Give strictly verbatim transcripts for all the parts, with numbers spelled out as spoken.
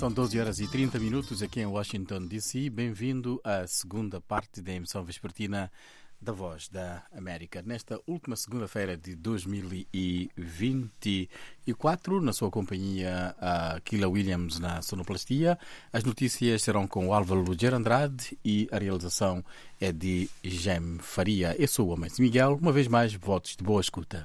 São doze horas e trinta minutos aqui em Washington, D C. Bem-vindo à segunda parte da emissão vespertina da Voz da América. Nesta última segunda-feira de dois mil e vinte e quatro, na sua companhia, a Kila Williams na sonoplastia. As notícias serão com o Álvaro Lugero Andrade e a realização é de Gem Faria. Eu sou o Amâncio Miguel. Uma vez mais, votos de boa escuta.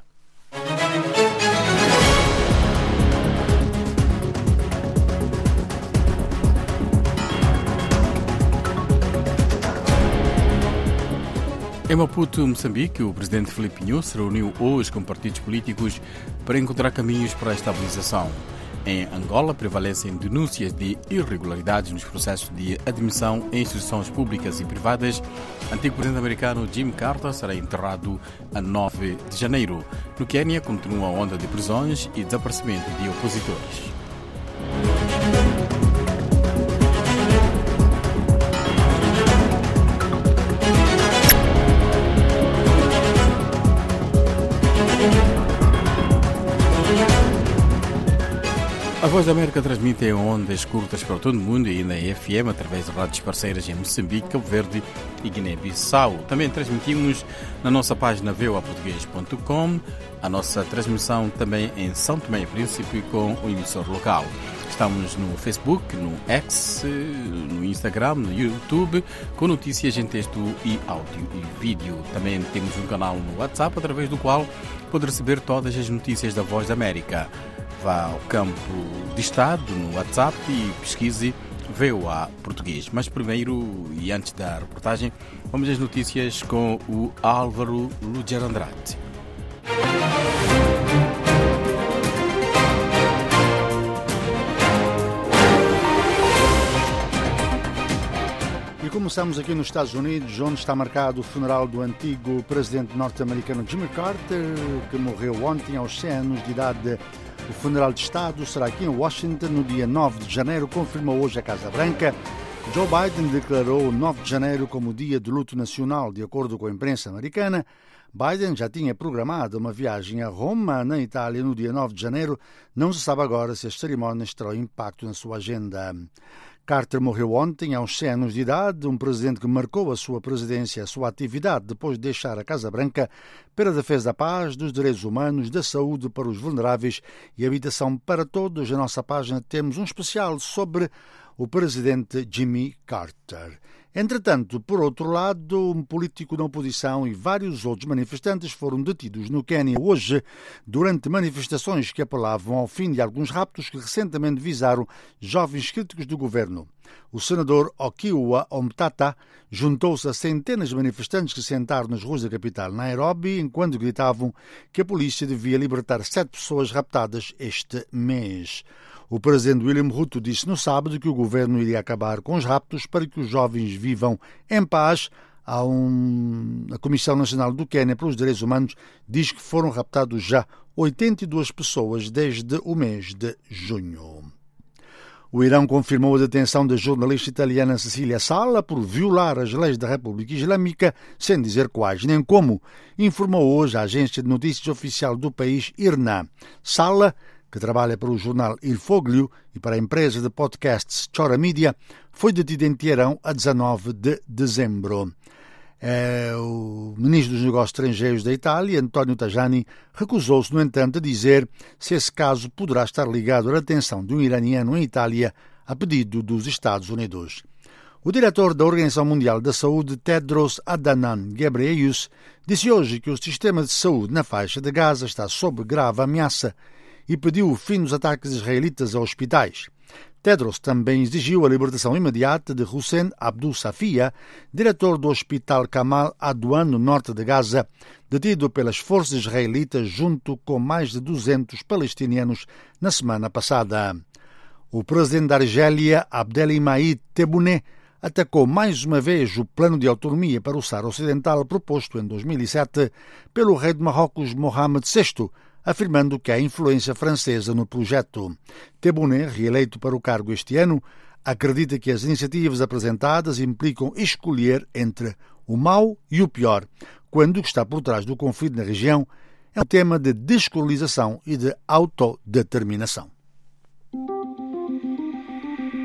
Em Maputo, Moçambique, o presidente Filipe Nunes se reuniu hoje com partidos políticos para encontrar caminhos para a estabilização. Em Angola, prevalecem denúncias de irregularidades nos processos de admissão em instituições públicas e privadas. O antigo presidente americano Jimmy Carter será enterrado a nove de janeiro. No Quênia, continua a onda de prisões e desaparecimento de opositores. A Voz da América transmite em ondas curtas para todo o mundo e na F M através de rádios parceiras em Moçambique, Cabo Verde e Guiné-Bissau. Também transmitimos na nossa página v o a português ponto com, a nossa transmissão também em São Tomé e Príncipe com o emissor local. Estamos no Facebook, no X, no Instagram, no YouTube, com notícias em texto e áudio e vídeo. Também temos um canal no WhatsApp através do qual pode receber todas as notícias da Voz da América. Vá ao campo de Estado no WhatsApp e pesquise V O A Português. Mas primeiro, e antes da reportagem, vamos às notícias com o Álvaro Lugero Andrade. E começamos aqui nos Estados Unidos, onde está marcado o funeral do antigo presidente norte-americano Jimmy Carter, que morreu ontem aos cem anos de idade. O funeral de Estado será aqui em Washington no dia nove de janeiro, confirmou hoje a Casa Branca. Joe Biden declarou nove de janeiro como dia de luto nacional, de acordo com a imprensa americana. Biden já tinha programado uma viagem a Roma, na Itália, no dia nove de janeiro. Não se sabe agora se as cerimónias terão impacto na sua agenda. Carter morreu ontem, aos cem anos de idade, um presidente que marcou a sua presidência e a sua atividade depois de deixar a Casa Branca pela defesa da paz, dos direitos humanos, da saúde para os vulneráveis e habitação para todos. Na nossa página temos um especial sobre o presidente Jimmy Carter. Entretanto, por outro lado, um político da oposição e vários outros manifestantes foram detidos no Quênia hoje durante manifestações que apelavam ao fim de alguns raptos que recentemente visaram jovens críticos do governo. O senador Okiya Omtata juntou-se a centenas de manifestantes que sentaram nas ruas da capital Nairobi enquanto gritavam que a polícia devia libertar sete pessoas raptadas este mês. O presidente William Ruto disse no sábado que o governo iria acabar com os raptos para que os jovens vivam em paz. A, um... a Comissão Nacional do Quênia pelos Direitos Humanos diz que foram raptados já oitenta e duas pessoas desde o mês de junho. O Irão confirmou a detenção da jornalista italiana Cecília Sala por violar as leis da República Islâmica, sem dizer quais nem como, informou hoje a agência de notícias oficial do país, I R N A. Sala, que trabalha para o jornal Il Foglio e para a empresa de podcasts Chora Media, foi detido em Teherão a dezanove de dezembro. É, o ministro dos Negócios Estrangeiros da Itália, António Tajani, recusou-se, no entanto, a dizer se esse caso poderá estar ligado à detenção de um iraniano em Itália a pedido dos Estados Unidos. O diretor da Organização Mundial da Saúde, Tedros Adhanom Ghebreyesus, disse hoje que o sistema de saúde na faixa de Gaza está sob grave ameaça e pediu o fim dos ataques israelitas a hospitais. Tedros também exigiu a libertação imediata de Hussein Abdul Safia, diretor do Hospital Kamal Adwan, no norte de Gaza, detido pelas forças israelitas junto com mais de duzentos palestinianos na semana passada. O presidente da Argélia, Abdelmadjid Tebboune, atacou mais uma vez o plano de autonomia para o Saara Ocidental proposto em dois mil e sete pelo rei de Marrocos Mohamed sexto, afirmando que há influência francesa no projeto. Tebboune, reeleito para o cargo este ano, acredita que as iniciativas apresentadas implicam escolher entre o mau e o pior, quando o que está por trás do conflito na região é um tema de descolonização e de autodeterminação.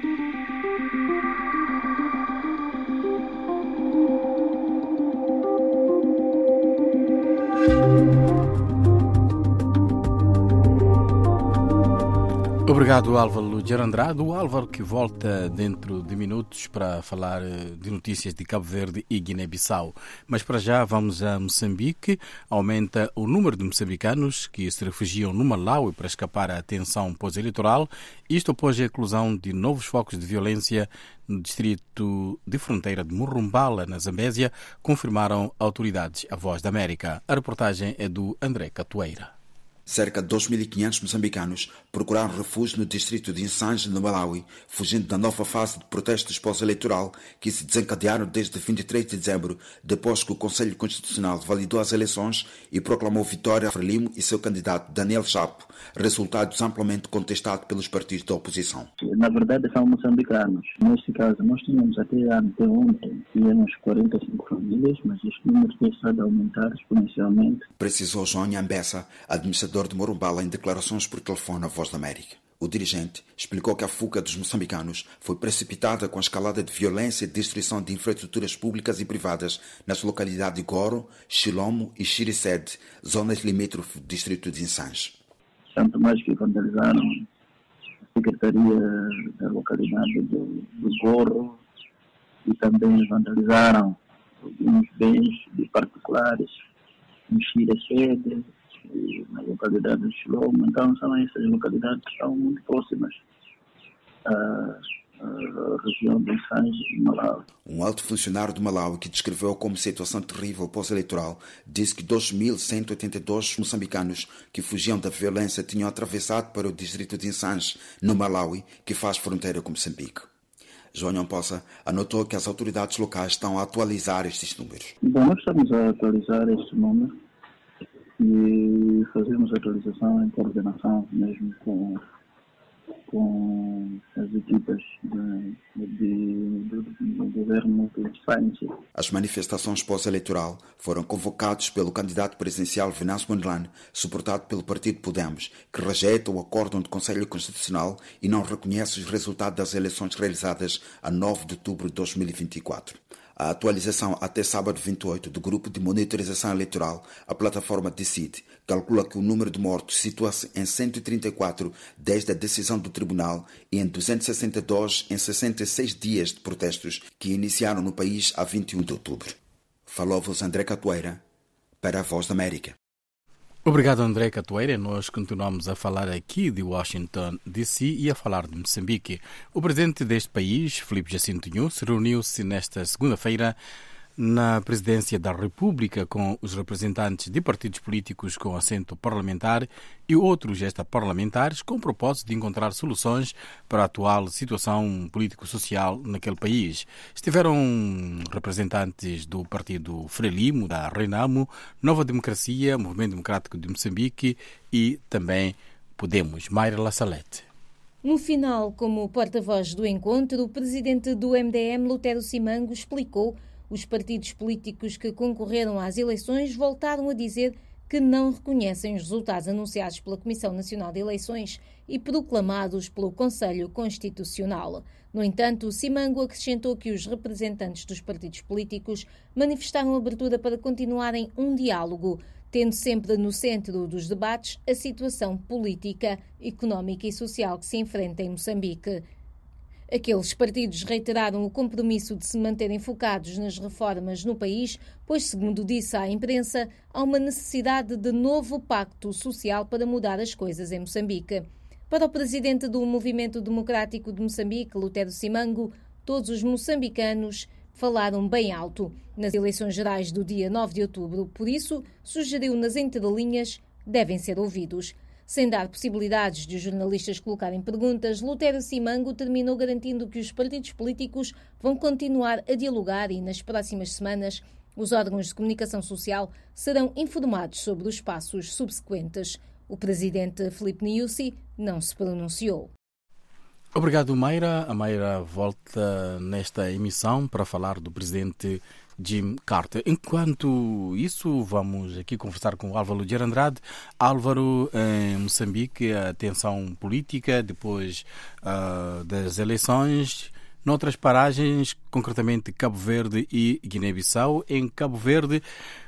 Obrigado, Álvaro Gerandrado. O Álvaro que volta dentro de minutos para falar de notícias de Cabo Verde e Guiné-Bissau. Mas para já vamos a Moçambique. Aumenta o número de moçambicanos que se refugiam no Malawi para escapar à tensão pós-eleitoral. Isto após a eclosão de novos focos de violência no distrito de fronteira de Murumbala, na Zambésia, confirmaram autoridades. A Voz da América. A reportagem é do André Catoeira. Cerca de dois mil e quinhentos moçambicanos procuraram refúgio no distrito de Nsanje, no Malawi, fugindo da nova fase de protestos pós-eleitoral que se desencadearam desde vinte e três de dezembro, depois que o Conselho Constitucional validou as eleições e proclamou vitória a Frelimo e seu candidato Daniel Chapo, resultados amplamente contestados pelos partidos da oposição. Na verdade são moçambicanos. Neste caso, nós tínhamos até anteontem, tínhamos quarenta e cinco famílias, mas este número tem estado a aumentar exponencialmente. Precisou João Nhambessa, administrador de Murumbala, em declarações por telefone à Voz da América. O dirigente explicou que a fuga dos moçambicanos foi precipitada com a escalada de violência e destruição de infraestruturas públicas e privadas nas localidades de Goro, Chilomo e Xiricede, zonas limítrofes do distrito de Nsanje. Tanto mais que vandalizaram a Secretaria da localidade do, do Goro e também vandalizaram alguns bens de particulares no Xiricede, na localidade de Chilomo. Então são essas localidades que estão muito próximas à, à região de Nsanje e Malawi. Um alto funcionário do Malawi, que descreveu como situação terrível pós-eleitoral, disse que dois mil cento e oitenta e dois moçambicanos que fugiam da violência tinham atravessado para o distrito de Nsanje, no Malawi, que faz fronteira com Moçambique. João Nhambessa anotou que as autoridades locais estão a atualizar estes números. Bom, nós estamos a atualizar este número e fazemos a atualização em coordenação mesmo com, com as equipas de, de, de, do governo de Nsanje. As manifestações pós-eleitoral foram convocadas pelo candidato presidencial Venâncio Mondlane, suportado pelo partido Podemos, que rejeita o acórdão do Conselho Constitucional e não reconhece os resultados das eleições realizadas a nove de outubro de dois mil e vinte e quatro. A atualização até sábado vinte e oito do Grupo de Monitorização Eleitoral, a plataforma Decide, calcula que o número de mortos situa-se em cento e trinta e quatro desde a decisão do Tribunal e em duzentos e sessenta e dois em sessenta e seis dias de protestos que iniciaram no país a vinte e um de outubro. Falou-vos André Catoeira, para a Voz da América. Obrigado, André Catoeira. Nós continuamos a falar aqui de Washington, D C e a falar de Moçambique. O presidente deste país, Filipe Jacinto Nyusi, reuniu-se nesta segunda-feira na presidência da República com os representantes de partidos políticos com assento parlamentar e outros extraparlamentares com o propósito de encontrar soluções para a atual situação político-social naquele país. Estiveram representantes do partido Frelimo, da Renamo, Nova Democracia, Movimento Democrático de Moçambique e também Podemos. Mayra Lassalete. No final, como porta-voz do encontro, o presidente do M D M, Lutero Simango, explicou os partidos políticos que concorreram às eleições voltaram a dizer que não reconhecem os resultados anunciados pela Comissão Nacional de Eleições e proclamados pelo Conselho Constitucional. No entanto, Simango acrescentou que os representantes dos partidos políticos manifestaram abertura para continuarem um diálogo, tendo sempre no centro dos debates a situação política, económica e social que se enfrenta em Moçambique. Aqueles partidos reiteraram o compromisso de se manterem focados nas reformas no país, pois, segundo disse à imprensa, há uma necessidade de novo pacto social para mudar as coisas em Moçambique. Para o presidente do Movimento Democrático de Moçambique, Lutero Simango, todos os moçambicanos falaram bem alto nas eleições gerais do dia nove de outubro, por isso, sugeriu nas entrelinhas, devem ser ouvidos. Sem dar possibilidades de os jornalistas colocarem perguntas, Lutero Simango terminou garantindo que os partidos políticos vão continuar a dialogar e, nas próximas semanas, os órgãos de comunicação social serão informados sobre os passos subsequentes. O presidente Filipe Nyusi não se pronunciou. Obrigado, Mayra. A Mayra volta nesta emissão para falar do presidente Jim Carter. Enquanto isso, vamos aqui conversar com o Álvaro Gerandrado. Álvaro, em Moçambique, a tensão política depois uh, das eleições. Noutras paragens, concretamente Cabo Verde e Guiné-Bissau. Em Cabo Verde,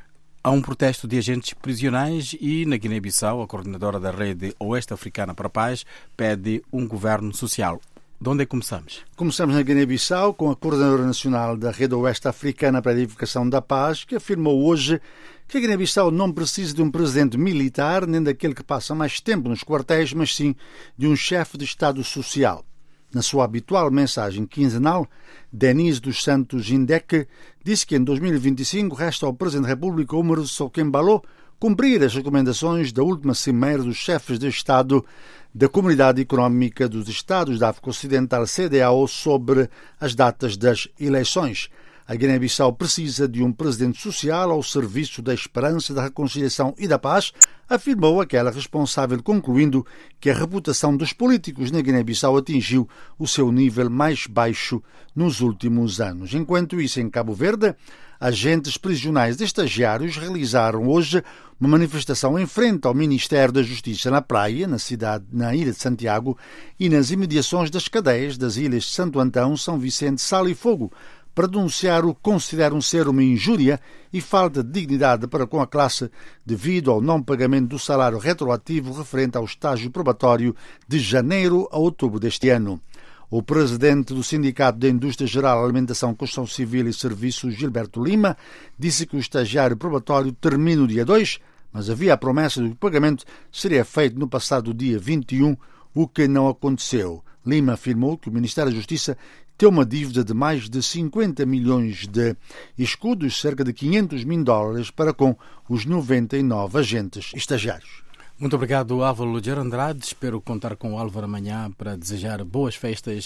Há um protesto de agentes prisionais e, na Guiné-Bissau, a coordenadora da Rede Oeste Africana para a Paz pede um governo social. De onde é que começamos? Começamos na Guiné-Bissau com a coordenadora nacional da Rede Oeste Africana para a Edificação da Paz, que afirmou hoje que a Guiné-Bissau não precisa de um presidente militar, nem daquele que passa mais tempo nos quartéis, mas sim de um chefe de Estado social. Na sua habitual mensagem quinzenal, Denise dos Santos Indec disse que em dois mil e vinte e cinco resta ao Presidente da República, Umaru Sissoco-Embaló, cumprir as recomendações da última cimeira dos chefes de Estado da Comunidade Económica dos Estados da África Ocidental, C D A O, sobre as datas das eleições. A Guiné-Bissau precisa de um presidente social ao serviço da esperança, da reconciliação e da paz, afirmou aquela responsável, concluindo que a reputação dos políticos na Guiné-Bissau atingiu o seu nível mais baixo nos últimos anos. Enquanto isso, em Cabo Verde, agentes prisionais e estagiários realizaram hoje uma manifestação em frente ao Ministério da Justiça na praia, na cidade, na Ilha de Santiago e nas imediações das cadeias das ilhas de Santo Antão, São Vicente, Sal e Fogo, para denunciar o que consideram ser uma injúria e falta de dignidade para com a classe devido ao não pagamento do salário retroativo referente ao estágio probatório de janeiro a outubro deste ano. O presidente do Sindicato da Indústria Geral, Alimentação, Construção Civil e Serviços, Gilberto Lima, disse que o estagiário probatório termina no dia dois, mas havia a promessa de que o pagamento seria feito no passado dia vinte e um, o que não aconteceu. Lima afirmou que o Ministério da Justiça tem uma dívida de mais de cinquenta milhões de escudos, cerca de quinhentos mil dólares, para com os noventa e nove agentes estagiários. Muito obrigado, Álvaro Lugero Andrade. Espero contar com o Álvaro amanhã para desejar boas festas,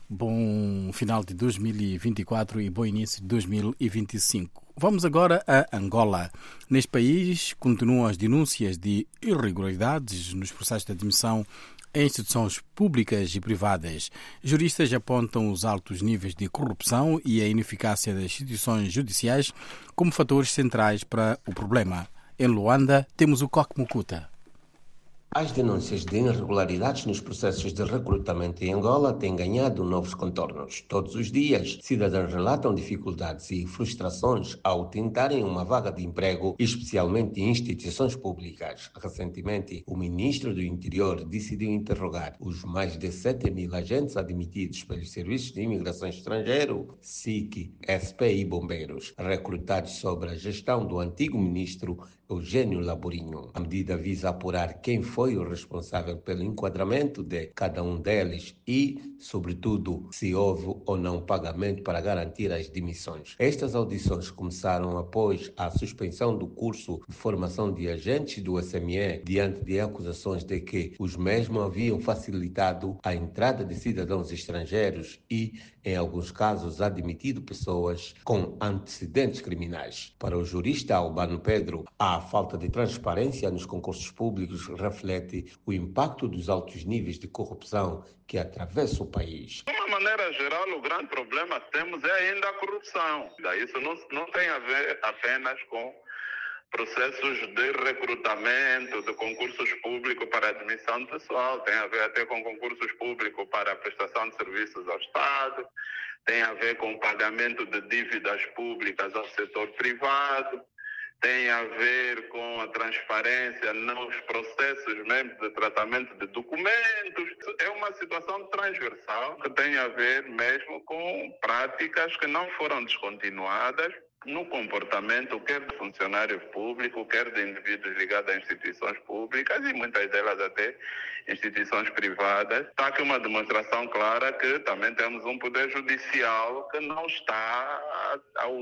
bom final de dois mil e vinte e quatro e bom início de dois mil e vinte e cinco. Vamos agora a Angola. Neste país continuam as denúncias de irregularidades nos processos de admissão em instituições públicas e privadas. Juristas apontam os altos níveis de corrupção e a ineficácia das instituições judiciais como fatores centrais para o problema. Em Luanda, temos o Coque Mukuta. As denúncias de irregularidades nos processos de recrutamento em Angola têm ganhado novos contornos. Todos os dias, cidadãos relatam dificuldades e frustrações ao tentarem uma vaga de emprego, especialmente em instituições públicas. Recentemente, o ministro do Interior decidiu interrogar os mais de sete mil agentes admitidos pelos Serviços de Imigração Estrangeiro, S I C, S P e Bombeiros, recrutados sobre a gestão do antigo ministro Eugênio Laborinho. A medida visa apurar quem foi o responsável pelo enquadramento de cada um deles e, sobretudo, se houve ou não pagamento para garantir as demissões. Estas audições começaram após a suspensão do curso de formação de agentes do S M E, diante de acusações de que os mesmos haviam facilitado a entrada de cidadãos estrangeiros e, em alguns casos, admitido pessoas com antecedentes criminais. Para o jurista Albano Pedro, a falta de transparência nos concursos públicos reflete o impacto dos altos níveis de corrupção que atravessa o país. De uma maneira geral, o grande problema que temos é ainda a corrupção. Isso não, não tem a ver apenas com processos de recrutamento, de concursos públicos para admissão de pessoal, tem a ver até com concursos públicos para a prestação de serviços ao Estado, tem a ver com o pagamento de dívidas públicas ao setor privado, tem a ver com a transparência nos processos mesmo de tratamento de documentos. É uma situação transversal que tem a ver mesmo com práticas que não foram descontinuadas no comportamento quer de funcionários públicos, quer de indivíduos ligados a instituições públicas e muitas delas até instituições privadas. Está aqui uma demonstração clara que também temos um poder judicial que não está a,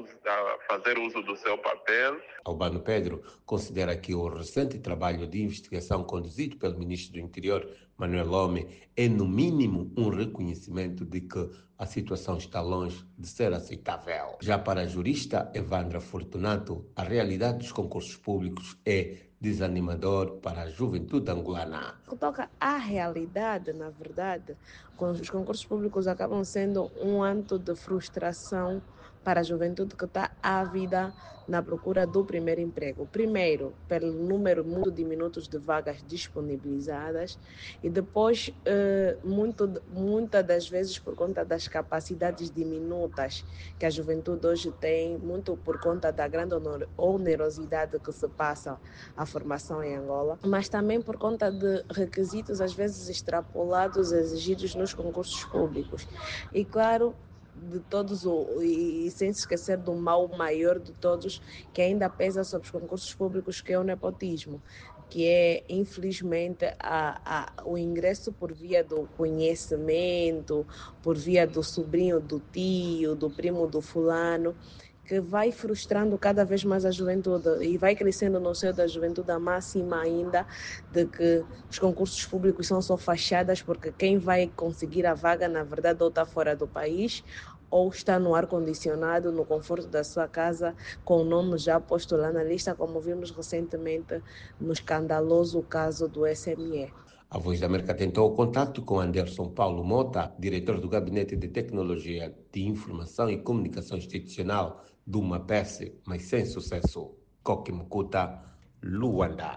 a fazer uso do seu papel. Albano Pedro considera que o recente trabalho de investigação conduzido pelo ministro do Interior, Manuel Lome, é no mínimo um reconhecimento de que a situação está longe de ser aceitável. Já para a jurista Evandra Fortunato, a realidade dos concursos públicos é desanimador para a juventude angolana. O que toca à realidade, na verdade, os concursos públicos acabam sendo um ato de frustração para a juventude que está ávida na procura do primeiro emprego. Primeiro, pelo número muito diminuto de vagas disponibilizadas e depois, eh, muito, muitas das vezes, por conta das capacidades diminutas que a juventude hoje tem, muito por conta da grande onerosidade que se passa a formação em Angola, mas também por conta de requisitos, às vezes, extrapolados, exigidos nos concursos públicos. E, claro, de todos, e sem se esquecer do mal maior de todos, que ainda pesa sobre os concursos públicos, que é o nepotismo, que é, infelizmente, a, a, o ingresso por via do conhecimento, por via do sobrinho do tio, do primo do fulano, que vai frustrando cada vez mais a juventude e vai crescendo no seio da juventude a máxima ainda de que os concursos públicos são só fachadas, porque quem vai conseguir a vaga, na verdade, ou está fora do país ou está no ar-condicionado, no conforto da sua casa, com o nome já posto lá na lista, como vimos recentemente no escandaloso caso do S M E. A Voz da América tentou o contato com Anderson Paulo Mota, diretor do Gabinete de Tecnologia de Informação e Comunicação Institucional do MAPES, mas sem sucesso. Koki Mukuta, Luanda.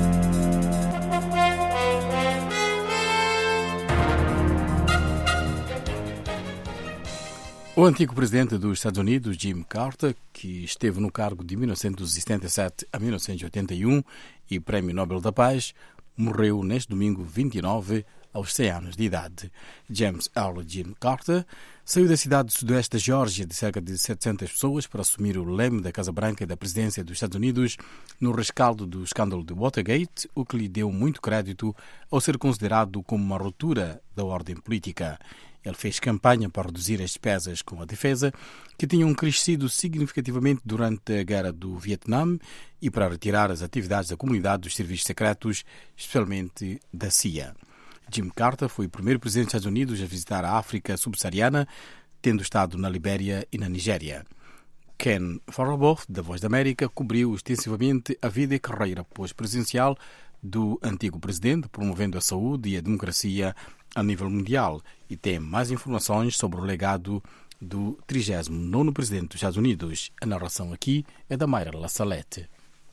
O antigo presidente dos Estados Unidos, Jimmy Carter, que esteve no cargo de mil novecentos e setenta e sete a mil novecentos e oitenta e um e Prémio Nobel da Paz, morreu neste domingo vinte e nove, aos cem anos de idade. James Earl Jimmy Carter saiu da cidade do sudoeste da Geórgia de cerca de setecentas pessoas para assumir o leme da Casa Branca e da presidência dos Estados Unidos no rescaldo do escândalo de Watergate, o que lhe deu muito crédito ao ser considerado como uma ruptura da ordem política. Ele fez campanha para reduzir as despesas com a defesa, que tinham crescido significativamente durante a Guerra do Vietnã, e para retirar as atividades da comunidade dos serviços secretos, especialmente da C I A. Jimmy Carter foi o primeiro presidente dos Estados Unidos a visitar a África subsaariana, tendo estado na Libéria e na Nigéria. Ken Farabaugh, da Voz da América, cobriu extensivamente a vida e carreira pós-presidencial do antigo presidente, promovendo a saúde e a democracia a nível mundial, e tem mais informações sobre o legado do trigésimo nono presidente dos Estados Unidos. A narração aqui é da Mayra La Salette.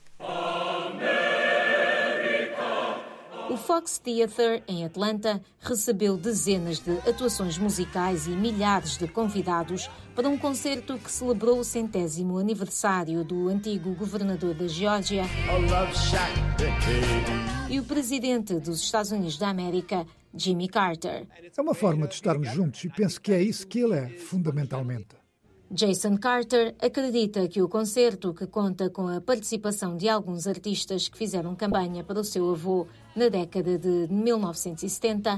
O Fox Theatre, em Atlanta, recebeu dezenas de atuações musicais e milhares de convidados para um concerto que celebrou o centésimo aniversário do antigo governador da Geórgia e o presidente dos Estados Unidos da América, Jimmy Carter. É uma forma de estarmos juntos e penso que é isso que ele é, fundamentalmente. Jason Carter acredita que o concerto, que conta com a participação de alguns artistas que fizeram campanha para o seu avô na década de mil novecentos e setenta,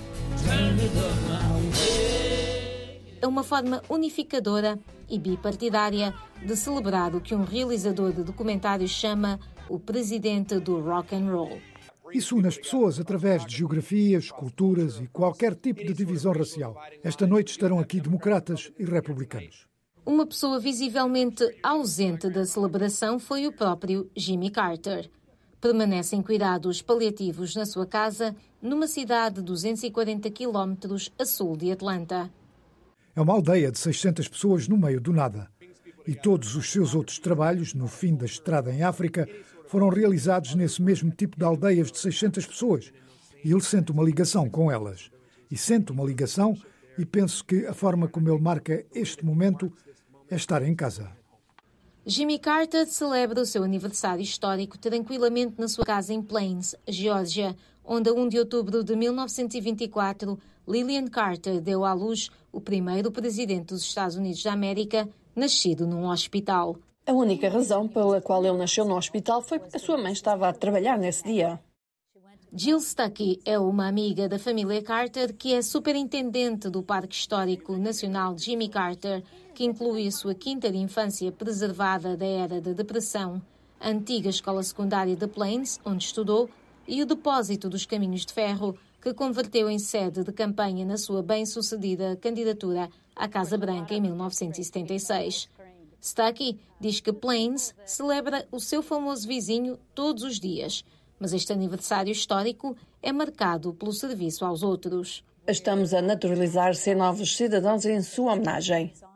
é uma forma unificadora e bipartidária de celebrar o que um realizador de documentários chama o presidente do rock and roll. Isso une as pessoas através de geografias, culturas e qualquer tipo de divisão racial. Esta noite estarão aqui democratas e republicanos. Uma pessoa visivelmente ausente da celebração foi o próprio Jimmy Carter. Permanece em cuidados paliativos na sua casa, numa cidade de duzentos e quarenta quilómetros a sul de Atlanta. É uma aldeia de seiscentas pessoas no meio do nada. E todos os seus outros trabalhos, no fim da estrada em África, foram realizados nesse mesmo tipo de aldeias de seiscentas pessoas. E ele sente uma ligação com elas. E sente uma ligação e penso que a forma como ele marca este momento é estar em casa. Jimmy Carter celebra o seu aniversário histórico tranquilamente na sua casa em Plains, Geórgia, onde a primeiro de outubro de mil novecentos e vinte e quatro, Lillian Carter deu à luz o primeiro presidente dos Estados Unidos da América, nascido num hospital. A única razão pela qual ele nasceu no hospital foi porque a sua mãe estava a trabalhar nesse dia. Jill Stuckey é uma amiga da família Carter que é superintendente do Parque Histórico Nacional Jimmy Carter, que inclui a sua quinta de infância preservada da era da Depressão, a antiga escola secundária de Plains, onde estudou, e o depósito dos caminhos de ferro, que converteu em sede de campanha na sua bem-sucedida candidatura à Casa Branca em mil novecentos e setenta e seis. Stuckey diz que Plains celebra o seu famoso vizinho todos os dias, mas este aniversário histórico é marcado pelo serviço aos outros. Estamos a naturalizar ser novos cidadãos em sua homenagem.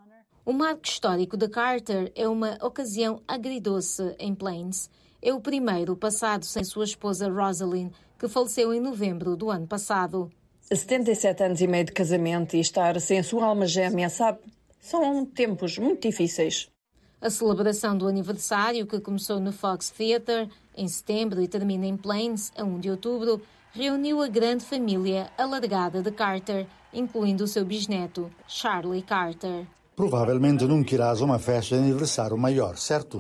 O marco histórico de Carter é uma ocasião agridoce em Plains. É o primeiro passado sem sua esposa Rosalind, que faleceu em novembro do ano passado. setenta e sete anos e meio de casamento e estar sem a sua alma gêmea, sabe? São tempos muito difíceis. A celebração do aniversário, que começou no Fox Theatre em setembro e termina em Plains, a primeiro de outubro, reuniu a grande família alargada de Carter, incluindo o seu bisneto, Charlie Carter. Provavelmente nunca irás a uma festa de aniversário maior, certo?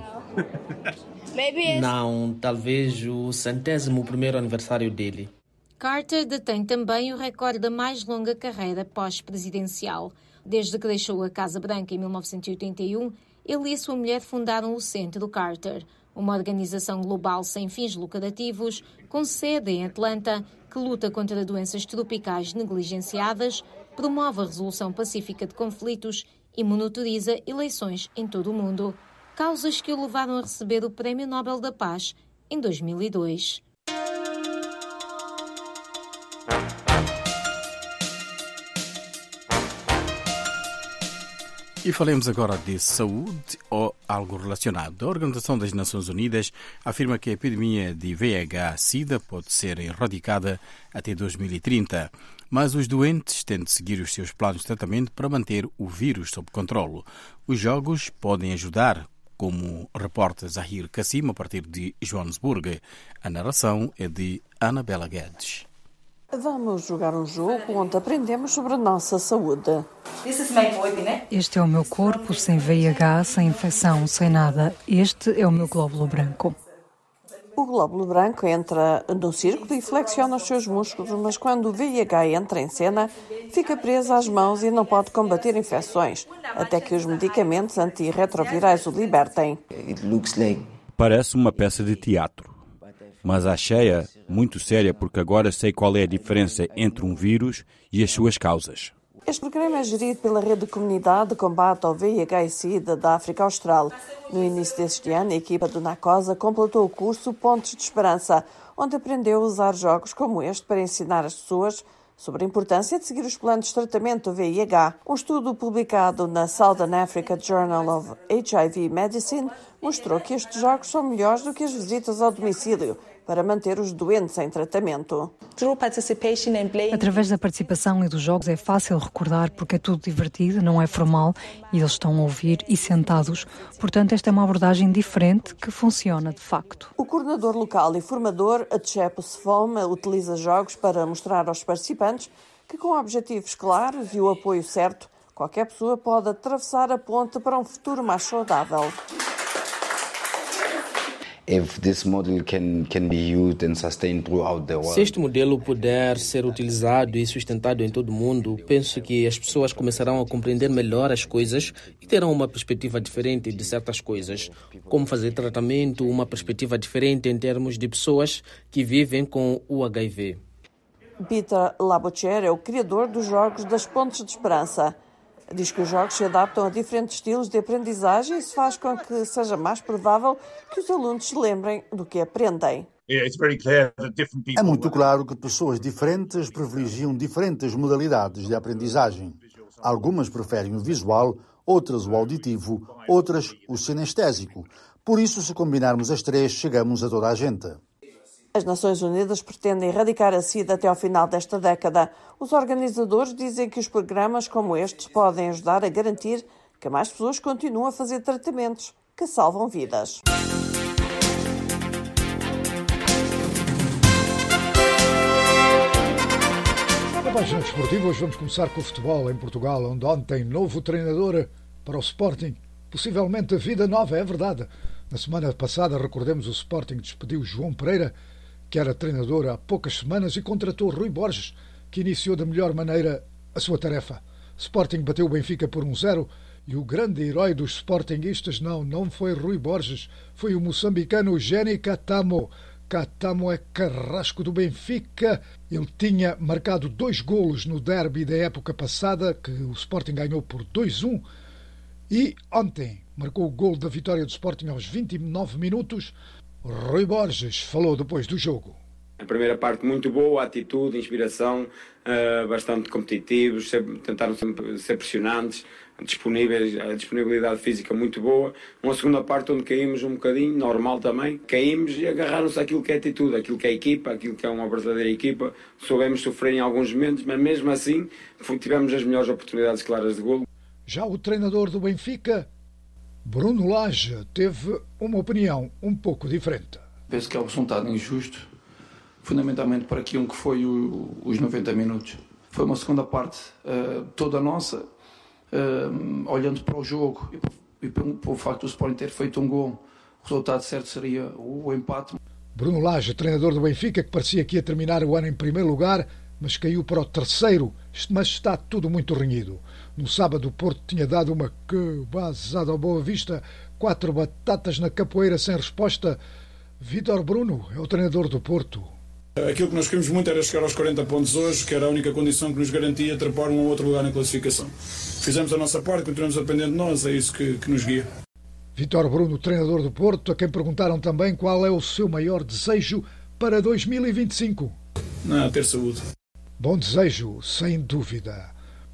Não, talvez o centésimo primeiro aniversário dele. Carter detém também o recorde da mais longa carreira pós-presidencial. Desde que deixou a Casa Branca em mil novecentos e oitenta e um, ele e a sua mulher fundaram o Centro Carter, uma organização global sem fins lucrativos, com sede em Atlanta, que luta contra doenças tropicais negligenciadas, promove a resolução pacífica de conflitos e monitoriza eleições em todo o mundo. Causas que o levaram a receber o Prémio Nobel da Paz em dois mil e dois. E falemos agora de saúde ou algo relacionado. A Organização das Nações Unidas afirma que a epidemia de V I H SIDA pode ser erradicada até dois mil e trinta, mas os doentes têm de seguir os seus planos de tratamento para manter o vírus sob controle. Os jogos podem ajudar, como reporta Zahir Kassim a partir de Joanesburgo. A narração é de Anabela Guedes. Vamos jogar um jogo onde aprendemos sobre a nossa saúde. Este é o meu corpo, sem V I H, sem infecção, sem nada. Este é o meu glóbulo branco. O glóbulo branco entra no círculo e flexiona os seus músculos, mas quando o V I H entra em cena, fica preso às mãos e não pode combater infecções, até que os medicamentos antirretrovirais o libertem. Parece uma peça de teatro, mas achei-a muito séria porque agora sei qual é a diferença entre um vírus e as suas causas. Este programa é gerido pela Rede de Comunidade de Combate ao V I H e SIDA da África Austral. No início deste ano, a equipa do NACOSA completou o curso Pontos de Esperança, onde aprendeu a usar jogos como este para ensinar as pessoas sobre a importância de seguir os planos de tratamento do V I H. Um estudo publicado na Southern Africa Journal of H I V Medicine mostrou que estes jogos são melhores do que as visitas ao domicílio para manter os doentes em tratamento. Através da participação e dos jogos é fácil recordar porque é tudo divertido, não é formal e eles estão a ouvir e sentados. Portanto, esta é uma abordagem diferente que funciona de facto. O coordenador local e formador, Atshepo Sfom, utiliza jogos para mostrar aos participantes que, com objetivos claros e o apoio certo, qualquer pessoa pode atravessar a ponte para um futuro mais saudável. Se este modelo puder ser utilizado e sustentado em todo o mundo, penso que as pessoas começarão a compreender melhor as coisas e terão uma perspectiva diferente de certas coisas, como fazer tratamento, uma perspectiva diferente em termos de pessoas que vivem com o H I V. Peter Labocher é o criador dos Jogos das Pontes de Esperança. Diz que os jogos se adaptam a diferentes estilos de aprendizagem e isso faz com que seja mais provável que os alunos se lembrem do que aprendem. É muito claro que pessoas diferentes privilegiam diferentes modalidades de aprendizagem. Algumas preferem o visual, outras o auditivo, outras o sinestésico. Por isso, se combinarmos as três, chegamos a toda a gente. As Nações Unidas pretendem erradicar a SIDA até ao final desta década. Os organizadores dizem que os programas como estes podem ajudar a garantir que mais pessoas continuam a fazer tratamentos que salvam vidas. Na página desportiva, hoje vamos começar com o futebol em Portugal, onde ontem novo treinador para o Sporting. Possivelmente a vida nova, é verdade. Na semana passada, recordemos, o Sporting despediu João Pereira, que era treinador há poucas semanas, e contratou Rui Borges, que iniciou da melhor maneira a sua tarefa. Sporting bateu o Benfica por um zero e o grande herói dos sportinguistas não, não foi Rui Borges, foi o moçambicano Geni Catamo. Catamo é carrasco do Benfica. Ele tinha marcado dois golos no derby da época passada, que o Sporting ganhou por dois a um, e ontem marcou o gol da vitória do Sporting aos vinte e nove minutos. Rui Borges falou depois do jogo. A primeira parte muito boa, atitude, inspiração, uh, bastante competitivos, sempre, tentaram sempre ser pressionantes, disponíveis, a disponibilidade física muito boa. Uma segunda parte onde caímos um bocadinho, normal também, caímos e agarraram-se àquilo que é atitude, aquilo que é equipa, aquilo que é uma verdadeira equipa. Soubemos sofrer em alguns momentos, mas mesmo assim tivemos as melhores oportunidades claras de golo. Já o treinador do Benfica, Bruno Lage, teve uma opinião um pouco diferente. Penso que é um resultado injusto, fundamentalmente para aquilo que foi o, os noventa minutos. Foi uma segunda parte uh, toda nossa, uh, olhando para o jogo e, e pelo, pelo facto do Sporting ter feito um gol, o resultado certo seria o, o empate. Bruno Lage, treinador do Benfica, que parecia que ia terminar o ano em primeiro lugar, mas caiu para o terceiro, mas está tudo muito renhido. No sábado o Porto tinha dado uma cabazada ao Boa Vista, quatro batatas na capoeira sem resposta. Vítor Bruno é o treinador do Porto. Aquilo que nós queríamos muito era chegar aos quarenta pontos hoje, que era a única condição que nos garantia trepar um ou outro lugar na classificação. Fizemos a nossa parte, continuamos a depender de nós, é isso que, que nos guia. Vítor Bruno, treinador do Porto, a quem perguntaram também qual é o seu maior desejo para dois mil e vinte e cinco. Não, ter saúde. Bom desejo, sem dúvida.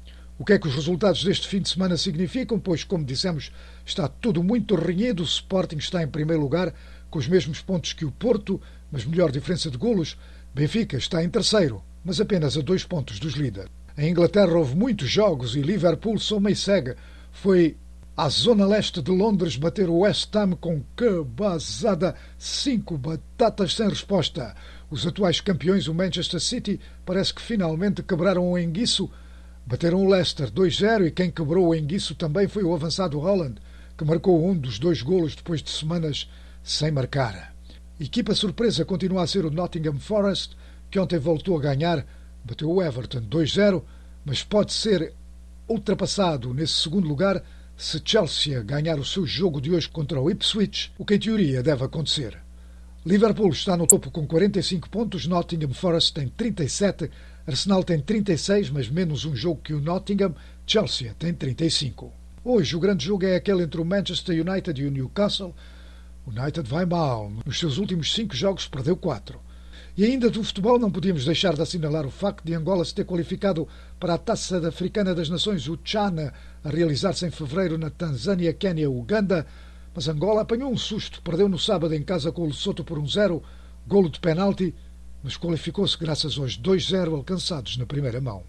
O que é que os resultados deste fim de semana significam? Pois, como dissemos, está tudo muito renhido. O Sporting está em primeiro lugar, com os mesmos pontos que o Porto, mas melhor diferença de golos. Benfica está em terceiro, mas apenas a dois pontos dos líderes. Em Inglaterra houve muitos jogos e Liverpool soma e segue. Foi à zona leste de Londres bater o West Ham com cabazada, cinco batatas sem resposta. Os atuais campeões, o Manchester City, parece que finalmente quebraram o enguiço. Bateram o Leicester dois zero e quem quebrou o enguiço também foi o avançado Haaland, que marcou um dos dois golos depois de semanas sem marcar. Equipa surpresa continua a ser o Nottingham Forest, que ontem voltou a ganhar, bateu o Everton dois zero, mas pode ser ultrapassado nesse segundo lugar se Chelsea ganhar o seu jogo de hoje contra o Ipswich, o que em teoria deve acontecer. Liverpool está no topo com quarenta e cinco pontos, Nottingham Forest tem trinta e sete, Arsenal tem trinta e seis, mas menos um jogo que o Nottingham, Chelsea tem trinta e cinco. Hoje o grande jogo é aquele entre o Manchester United e o Newcastle. O United vai mal, nos seus últimos cinco jogos perdeu quatro. E ainda do futebol não podíamos deixar de assinalar o facto de Angola se ter qualificado para a Taça Africana das Nações, o Tchana, a realizar-se em fevereiro na Tanzânia, Quénia e Uganda. Mas Angola apanhou um susto, perdeu no sábado em casa com o Lesotho por um zero, golo de penalti, mas qualificou-se graças aos dois zero alcançados na primeira mão.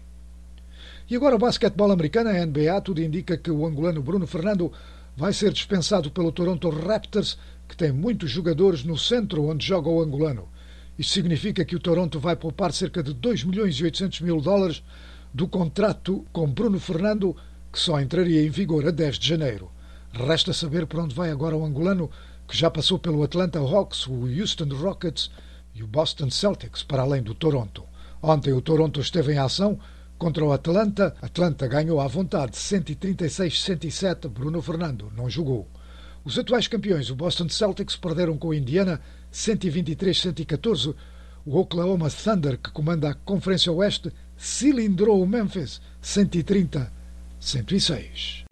E agora o basquetebol americano, a N B A, tudo indica que o angolano Bruno Fernando vai ser dispensado pelo Toronto Raptors, que tem muitos jogadores no centro onde joga o angolano. Isto significa que o Toronto vai poupar cerca de dois milhões e oitocentos mil dólares do contrato com Bruno Fernando, que só entraria em vigor a dez de janeiro. Resta saber para onde vai agora o angolano, que já passou pelo Atlanta Hawks, o Houston Rockets e o Boston Celtics, para além do Toronto. Ontem o Toronto esteve em ação contra o Atlanta. Atlanta ganhou à vontade cento e trinta e seis a cento e sete. Bruno Fernando não jogou. Os atuais campeões, o Boston Celtics, perderam com o Indiana cento e vinte e três a cento e catorze. O Oklahoma Thunder, que comanda a Conferência Oeste, cilindrou o Memphis cento e trinta a cento e seis.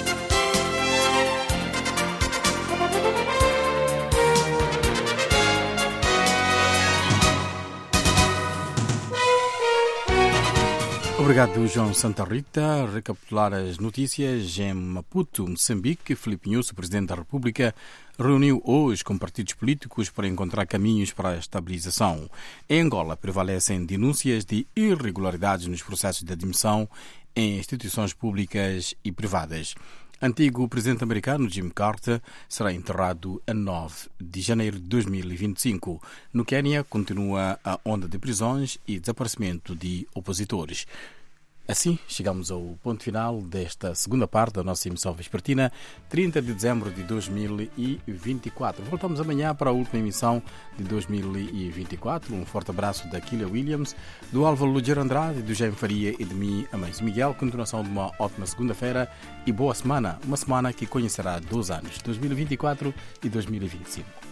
Obrigado, João Santa Rita. Recapitular as notícias em Maputo, Moçambique. Filipe Nyusi, Presidente da República, reuniu hoje com partidos políticos para encontrar caminhos para a estabilização. Em Angola, prevalecem denúncias de irregularidades nos processos de admissão em instituições públicas e privadas. Antigo presidente americano Jimmy Carter será enterrado a nove de janeiro de dois mil e vinte e cinco. No Quênia, continua a onda de prisões e desaparecimento de opositores. Assim, chegamos ao ponto final desta segunda parte da nossa emissão vespertina, trinta de dezembro de dois mil e vinte e quatro. Voltamos amanhã para a última emissão de dois mil e vinte e quatro. Um forte abraço da Kília Williams, do Álvaro Luger Andrade, do Jaime Faria e de mim, Amães Miguel. Continuação de uma ótima segunda-feira e boa semana. Uma semana que conhecerá dois anos, dois mil e vinte e quatro e dois mil e vinte e cinco.